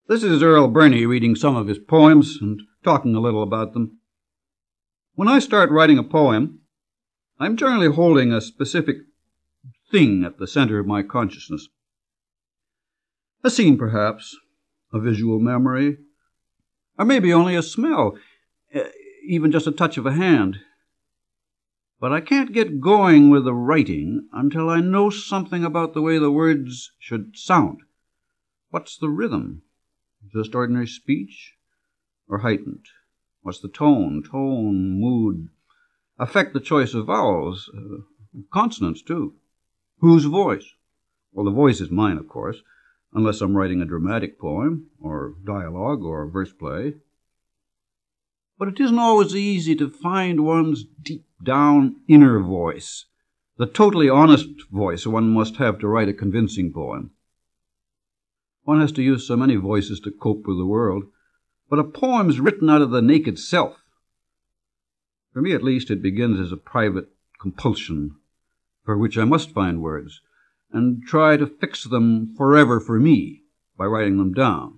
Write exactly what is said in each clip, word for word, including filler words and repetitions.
This is Earl Birney reading some of his poems and talking a little about them. When I start writing a poem, I'm generally holding a specific thing at the center of my consciousness. A scene, perhaps, a visual memory, or maybe only a smell, even just a touch of a hand. But I can't get going with the writing until I know something about the way the words should sound. What's the rhythm? Just ordinary speech or heightened? What's the tone, tone, mood? Affect the choice of vowels, uh, consonants too. Whose voice? Well, the voice is mine, of course, unless I'm writing a dramatic poem or dialogue or verse play. But it isn't always easy to find one's deep down inner voice, the totally honest voice one must have to write a convincing poem. One has to use so many voices to cope with the world, but a poem's written out of the naked self. For me, at least, it begins as a private compulsion, for which I must find words, and try to fix them forever for me by writing them down.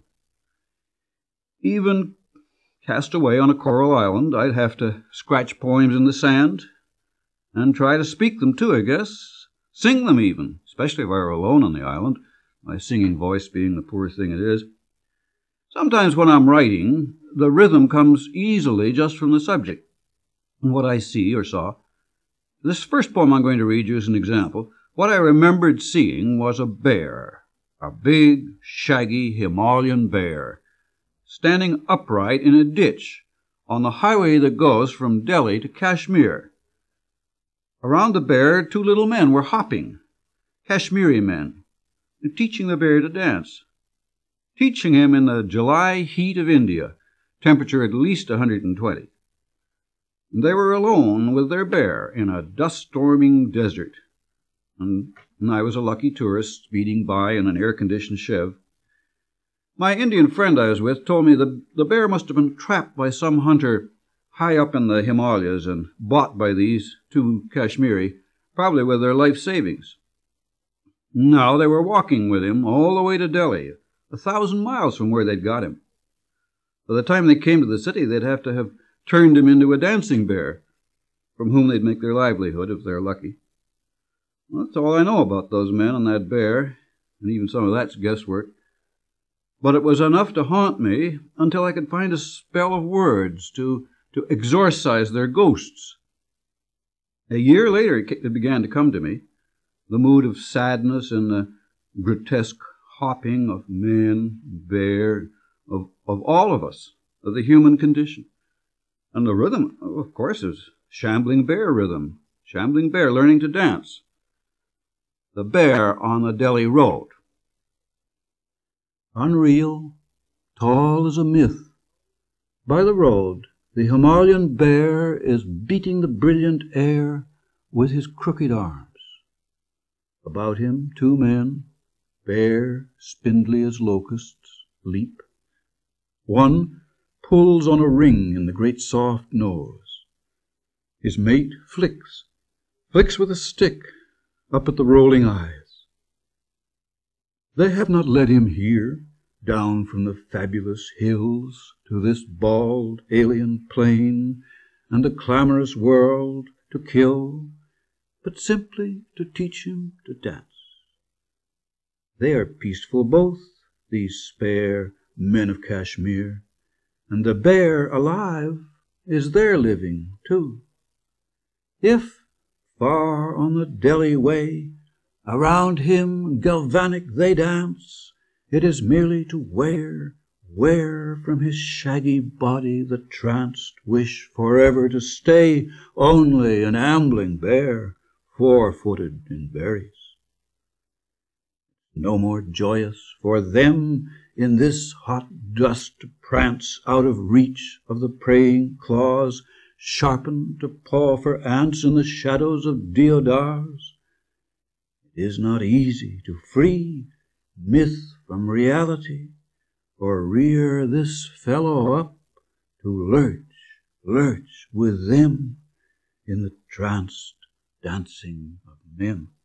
Even cast away on a coral island, I'd have to scratch poems in the sand and try to speak them too, I guess. Sing them even, especially if I were alone on the island, my singing voice being the poor thing it is. Sometimes when I'm writing, the rhythm comes easily just from the subject and what I see or saw. This first poem I'm going to read you as an example. What I remembered seeing was a bear, a big, shaggy Himalayan bear, standing upright in a ditch on the highway that goes from Delhi to Kashmir. Around the bear, two little men were hopping, Kashmiri men, and teaching the bear to dance, teaching him in the July heat of India, temperature at least one hundred twenty. They were alone with their bear in a dust-storming desert, and I was a lucky tourist speeding by in an air-conditioned Chev. My Indian friend I was with told me the, the bear must have been trapped by some hunter high up in the Himalayas and bought by these two Kashmiri, probably with their life savings. Now they were walking with him all the way to Delhi, a thousand miles from where they'd got him. By the time they came to the city, they'd have to have turned him into a dancing bear, from whom they'd make their livelihood if they're lucky. Well, that's all I know about those men and that bear, and even some of that's guesswork. But it was enough to haunt me until I could find a spell of words to, to exorcise their ghosts. A year later it began to come to me, the mood of sadness and the grotesque hopping of man, bear, of, of all of us, of the human condition. And the rhythm, of course, is shambling bear rhythm, shambling bear learning to dance. The bear on the Delhi road. Unreal, tall as a myth, by the road, the Himalayan bear is beating the brilliant air with his crooked arms. About him, two men, bare, spindly as locusts, leap. One pulls on a ring in the great soft nose. His mate flicks, flicks with a stick up at the rolling eyes. They have not led him here, down from the fabulous hills to this bald alien plain and a clamorous world to kill, but simply to teach him to dance. They are peaceful both, these spare men of Kashmir, and the bear alive is their living too. If, far on the Delhi way, around him galvanic they dance, it is merely to wear, wear from his shaggy body the tranced wish forever to stay only an ambling bear, four-footed in berries. No more joyous for them in this hot dust to prance out of reach of the praying claws, sharpened to paw for ants in the shadows of deodars. It is not easy to free myth from reality, or rear this fellow up to lurch, lurch with them in the tranced dancing of men.